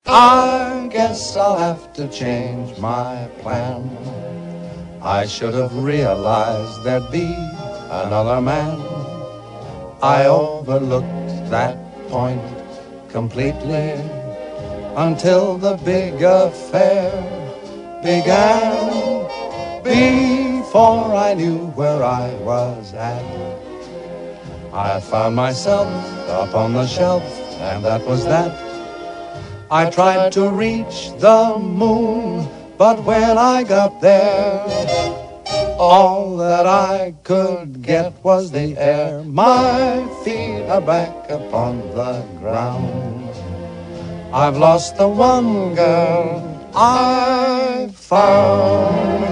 I guess I'll have to change my plan. I should have realized there'd be another man. I overlooked that point completely until the big affair began. Before I knew where I was at, I found myself up on the shelf, and that was that. I tried to reach the moon, but when I got there, all that I could get was the air. My feet are back upon the ground. I've lost the one girl I found.